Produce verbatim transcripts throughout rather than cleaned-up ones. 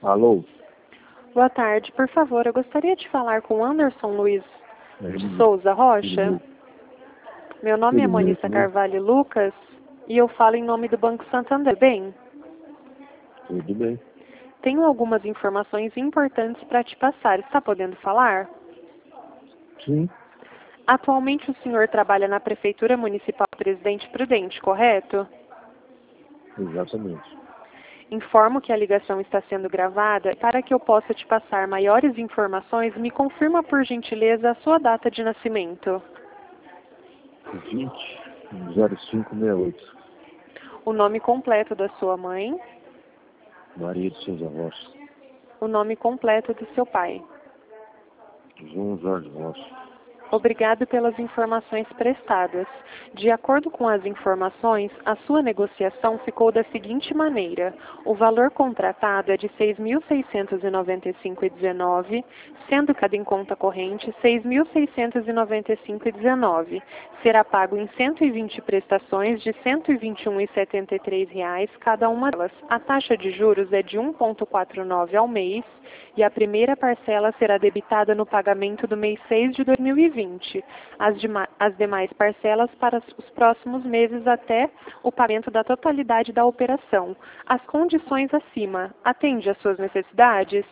Alô? Boa tarde, por favor, eu gostaria de falar com Anderson Luiz de Tudo Souza Rocha. bem? Meu nome é Tudo bem, Monissa tudo bem? Carvalho Lucas e eu falo em nome do Banco Santander. Bem, Tudo bem. tenho algumas informações importantes para te passar. Está podendo falar? Sim, Atualmente o senhor trabalha na Prefeitura Municipal Presidente Prudente, correto? exatamente. Informo que a ligação está sendo gravada. Para que eu possa te passar maiores informações, me confirma por gentileza a sua data de nascimento. vinte zero cinco sessenta e oito. O nome completo da sua mãe, Maria de Souza Rocha. o nome completo do seu pai. João Jorge Rocha. Obrigado pelas informações prestadas. De acordo com as informações, a sua negociação ficou da seguinte maneira: o valor contratado é de seis mil seiscentos e noventa e cinco reais e dezenove centavos, sendo cada em conta corrente seis mil seiscentos e noventa e cinco reais e dezenove centavos. Será pago em cento e vinte prestações de cento e vinte e um reais e setenta e três centavos cada uma delas. A taxa de juros é de um vírgula quarenta e nove ao mês e a primeira parcela será debitada no pagamento do mês seis de dois mil e vinte. As, as demais parcelas para os próximos meses até o pagamento da totalidade da operação. As condições acima atende às suas necessidades?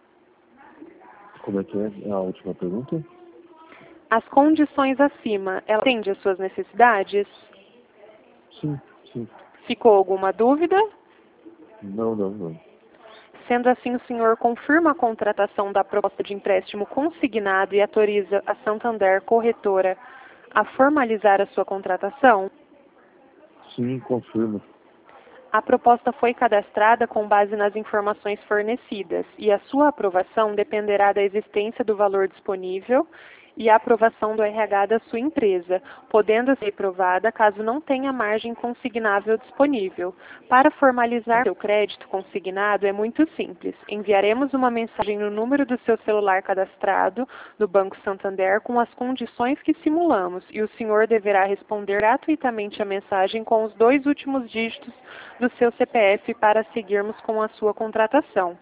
Como é que é a última pergunta? As condições acima, ela atende às suas necessidades? Sim, sim. Ficou alguma dúvida? Não, não, não. Sendo assim, o senhor confirma a contratação da proposta de empréstimo consignado e autoriza a Santander Corretora a formalizar a sua contratação? Sim, confirmo. A proposta foi cadastrada com base nas informações fornecidas e a sua aprovação dependerá da existência do valor disponível e a aprovação do R H da sua empresa, podendo ser aprovada caso não tenha margem consignável disponível. Para formalizar seu crédito consignado é muito simples. Enviaremos uma mensagem no número do seu celular cadastrado no Banco Santander com as condições que simulamos e o senhor deverá responder gratuitamente a mensagem com os dois últimos dígitos do seu C P F para seguirmos com a sua contratação.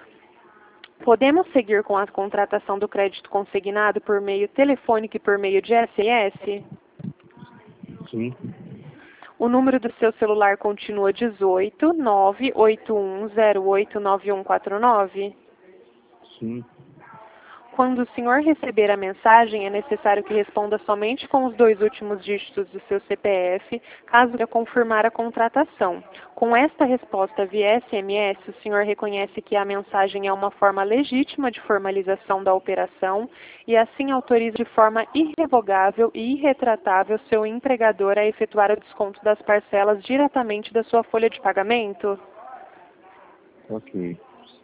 Podemos seguir com a contratação do crédito consignado por meio telefônico e por meio de S M S? Sim, O número do seu celular continua dezoito, nove oito um zero oito nove um quatro nove? sim. Quando o senhor receber a mensagem, é necessário que responda somente com os dois últimos dígitos do seu C P F, caso queira confirmar a contratação. Com esta resposta via S M S, o senhor reconhece que a mensagem é uma forma legítima de formalização da operação e assim autoriza de forma irrevogável e irretratável seu empregador a efetuar o desconto das parcelas diretamente da sua folha de pagamento? Ok.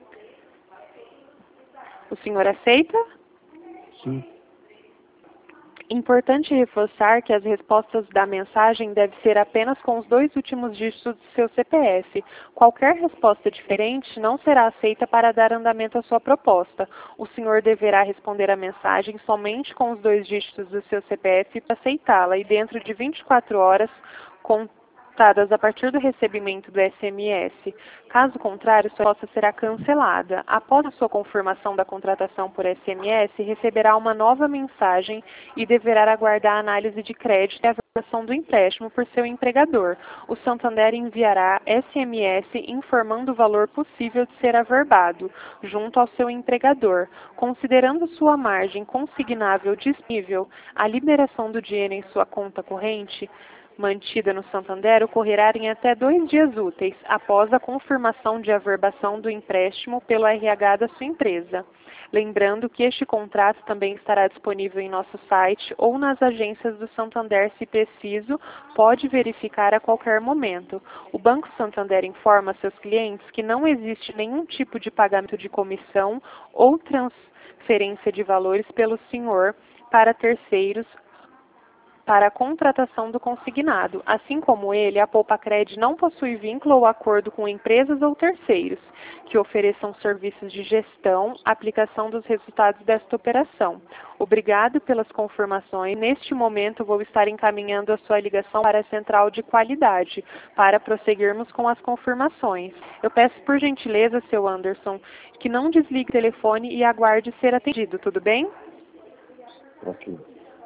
O senhor aceita? Sim, Importante reforçar que as respostas da mensagem devem ser apenas com os dois últimos dígitos do seu C P F. Qualquer resposta diferente não será aceita para dar andamento à sua proposta. O senhor deverá responder a mensagem somente com os dois dígitos do seu C P F para aceitá-la e dentro de vinte e quatro horas contadas a partir do recebimento do S M S. Caso contrário, sua proposta será cancelada. Após a sua confirmação da contratação por S M S, receberá uma nova mensagem e deverá aguardar a análise de crédito e a avaliação do empréstimo por seu empregador. O Santander enviará S M S informando o valor possível de ser averbado, junto ao seu empregador. Considerando sua margem consignável disponível, a liberação do dinheiro em sua conta corrente mantida no Santander ocorrerá em até dois dias úteis após a confirmação de averbação do empréstimo pelo R H da sua empresa. Lembrando que este contrato também estará disponível em nosso site ou nas agências do Santander, se preciso, pode verificar a qualquer momento. O Banco Santander informa seus clientes que não existe nenhum tipo de pagamento de comissão ou transferência de valores pelo senhor para terceiros para a contratação do consignado. Assim como ele, a Poupacred não possui vínculo ou acordo com empresas ou terceiros que ofereçam serviços de gestão, aplicação dos resultados desta operação. Obrigado pelas confirmações. Neste momento, vou estar encaminhando a sua ligação para a central de qualidade, para prosseguirmos com as confirmações. Eu peço por gentileza, seu Anderson, que não desligue o telefone e aguarde ser atendido, tudo bem? Ok.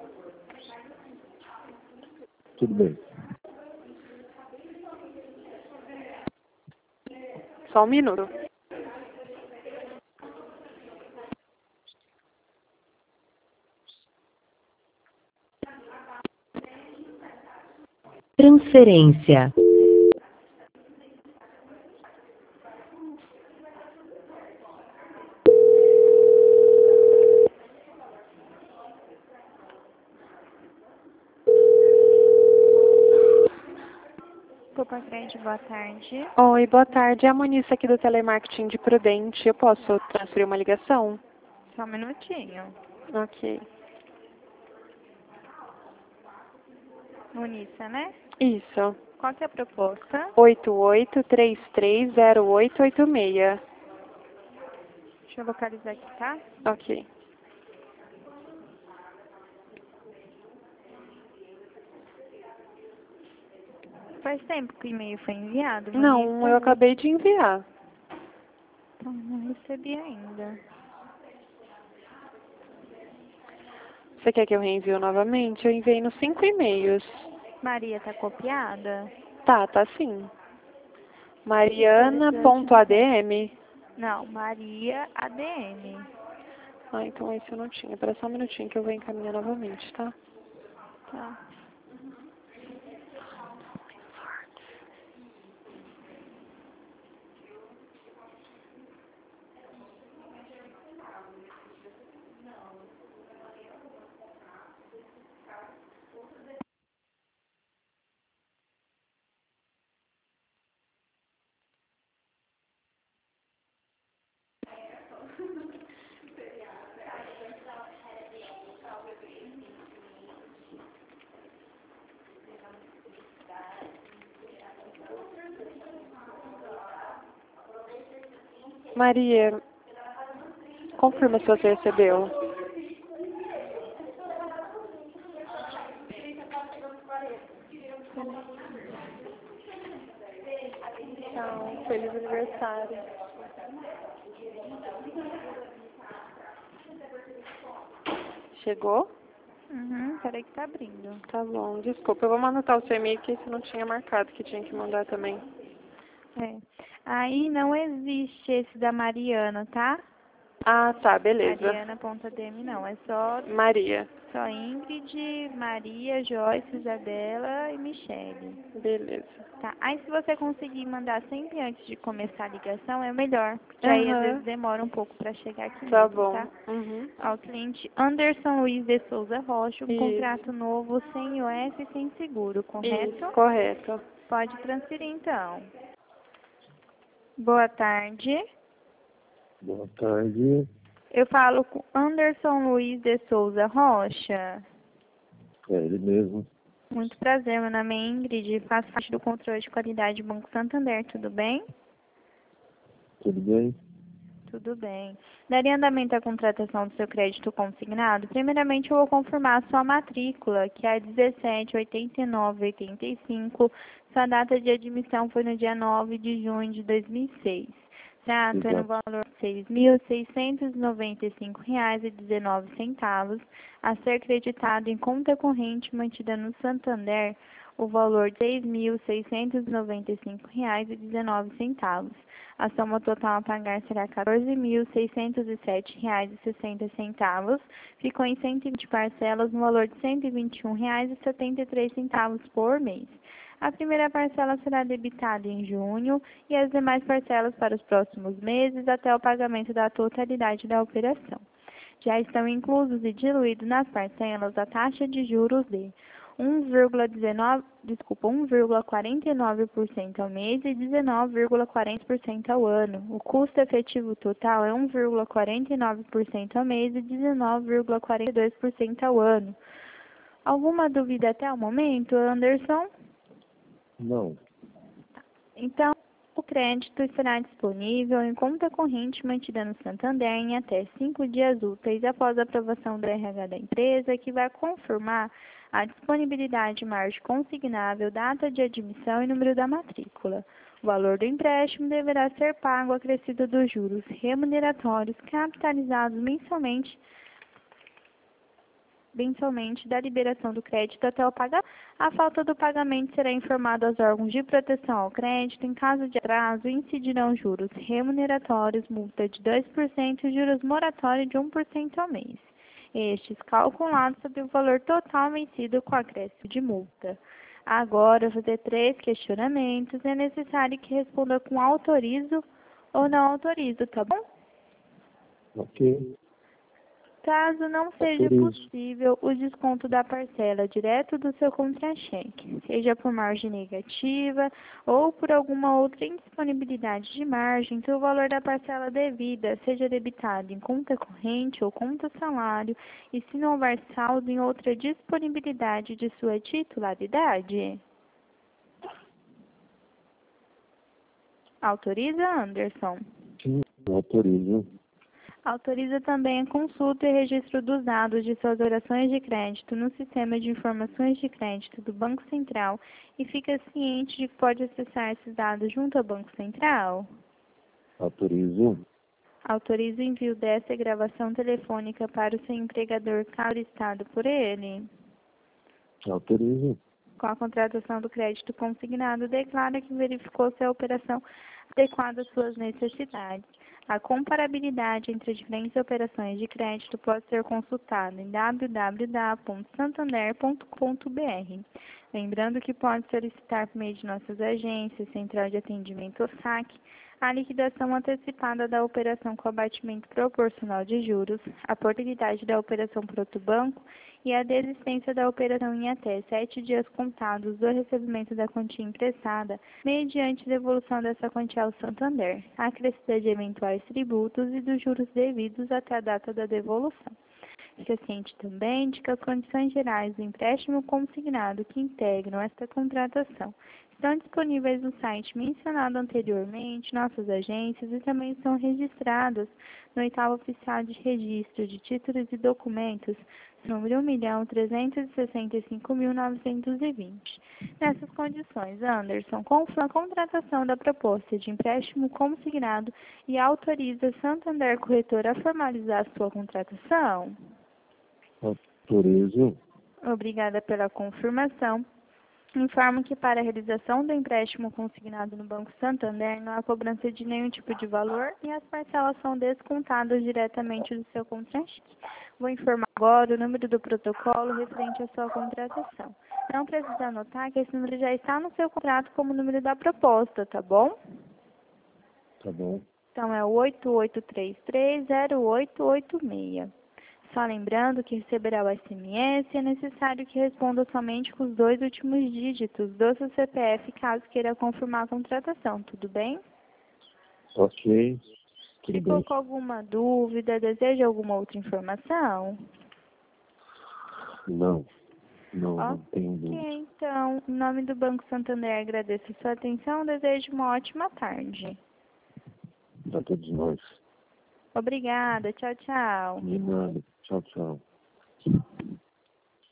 Tudo bem. Só um minuto. Transferência. Poupacred, boa tarde. Oi, boa tarde. É a Moniça aqui do telemarketing de Prudente. Eu posso transferir uma ligação? Só um minutinho. Ok. Munissa, né? Isso. Qual que é a proposta? oito oito três três zero oito oito seis. Deixa eu localizar aqui, tá? Ok. Faz tempo que o e-mail foi enviado, Não, Munissa? eu acabei de enviar. Então, não recebi ainda. Você quer que eu reenvie novamente? Eu enviei nos cinco e-mails. Maria tá copiada? Tá, tá sim. Mariana.adm. Não, Maria A D M. Ah, então esse eu não tinha. Espera só um minutinho que eu vou encaminhar novamente, tá? Tá. Maria, confirma se você recebeu. Tchau, feliz aniversário. Chegou? Uhum, peraí que tá abrindo. Tá bom, desculpa. Eu vou anotar o seu e-mail que você não tinha marcado, que tinha que mandar também. É. Aí não existe esse da Mariana, tá? Ah, tá, beleza. Mariana.adm não, é só, Maria. só Ingrid, Maria, Joyce, Isabela e Michele. Beleza. Tá, aí se você conseguir mandar sempre antes de começar a ligação, é o melhor, porque aí às Aham. vezes demora um pouco para chegar aqui Tá mesmo, bom. tá? Uhum. Ao cliente Anderson Luiz de Souza Rocha, um Isso. contrato novo, sem I O S e sem seguro, correto? Isso, correto. Pode transferir então. Boa tarde. Boa tarde. Eu falo com Anderson Luiz de Souza Rocha. É ele mesmo. Muito prazer, meu nome é Ingrid, faço parte do controle de qualidade do Banco Santander, tudo bem? Tudo bem? Tudo bem. Daria andamento à contratação do seu crédito consignado? Primeiramente, eu vou confirmar a sua matrícula, que é dezessete oitenta e nove oitenta e cinco. Sua data de admissão foi no dia nove de junho de dois mil e seis. Certo? É no valor de seis mil seiscentos e noventa e cinco reais e dezenove centavos, a ser creditado em conta corrente mantida no Santander, o valor de seis mil seiscentos e noventa e cinco reais e dezenove centavos. A soma total a pagar será quatorze mil seiscentos e sete reais e sessenta centavos. Ficou em cento e vinte parcelas no valor de cento e vinte e um reais e setenta e três centavos por mês. A primeira parcela será debitada em junho e as demais parcelas para os próximos meses até o pagamento da totalidade da operação. Já estão inclusos e diluídos nas parcelas a taxa de juros de um vírgula dezenove, desculpa, um vírgula quarenta e nove por cento ao mês e dezenove vírgula quarenta por cento ao ano. O custo efetivo total é um vírgula quarenta e nove por cento ao mês e dezenove vírgula quarenta e dois por cento ao ano. Alguma dúvida até o momento, Anderson? Não. Então, o crédito estará disponível em conta corrente mantida no Santander em até cinco dias úteis após a aprovação do R H da empresa, que vai confirmar a disponibilidade de margem consignável, data de admissão e número da matrícula. O valor do empréstimo deverá ser pago acrescido dos juros remuneratórios capitalizados mensalmente mensalmente da liberação do crédito até o pagamento. A falta do pagamento será informada aos órgãos de proteção ao crédito. Em caso de atraso, incidirão juros remuneratórios, multa de dois por cento e juros moratórios de um por cento ao mês. Estes calculados sobre o valor total vencido com acréscimo de multa. Agora, eu vou fazer três questionamentos. É necessário que responda com autorizo ou não autorizo, tá bom? Ok. Caso não seja Autorizo. possível o desconto da parcela direto do seu contra-cheque, seja por margem negativa ou por alguma outra indisponibilidade de margem, que o valor da parcela devida seja debitado em conta corrente ou conta salário e se não houver saldo em outra disponibilidade de sua titularidade. Autoriza, Anderson? Sim, autorizo. Autoriza também a consulta e registro dos dados de suas operações de crédito no sistema de informações de crédito do Banco Central e fica ciente de que pode acessar esses dados junto ao Banco Central? Autorizo. Autoriza o envio dessa gravação telefônica para o seu empregador caso solicitado por ele? Autorizo. Com a contratação do crédito consignado, declara que verificou se a operação adequada às suas necessidades. A comparabilidade entre as diferentes operações de crédito pode ser consultada em w w w ponto santander ponto com ponto b r. Lembrando que pode solicitar por meio de nossas agências, Central de Atendimento ou S A C, a liquidação antecipada da operação com abatimento proporcional de juros, a portabilidade da operação por outro banco e a desistência da operação em até sete dias contados do recebimento da quantia emprestada, mediante devolução dessa quantia ao Santander, acrescida de eventuais tributos e dos juros devidos até a data da devolução. Fica ciente também de que as condições gerais do empréstimo consignado que integram esta contratação estão disponíveis no site mencionado anteriormente, nossas agências, e também são registradas no oitavo oficial de registro de títulos e documentos, número um milhão trezentos e sessenta e cinco mil novecentos e vinte. Nessas condições, Anderson, confirma a contratação da proposta de empréstimo consignado e autoriza Santander Corretora a formalizar a sua contratação? Autorizo. Obrigada pela confirmação. Informo que para a realização do empréstimo consignado no Banco Santander não há cobrança de nenhum tipo de valor e as parcelas são descontadas diretamente do seu contra-cheque. Vou informar agora o número do protocolo referente à sua contratação. Não precisa anotar que esse número já está no seu contrato como número da proposta, tá bom? Tá bom. Então é oito oito três três zero oito oito seis. Só lembrando que receberá o S M S e é necessário que responda somente com os dois últimos dígitos do seu C P F, caso queira confirmar a contratação, tudo bem? Ok. Tudo Ficou bem. com alguma dúvida? Deseja alguma outra informação? Não. Não, não Ok, tenho dúvida. então, em nome do Banco Santander, agradeço a sua atenção, desejo uma ótima tarde. Para todos nós. Obrigada, tchau, tchau. De nada. Tchau, tchau.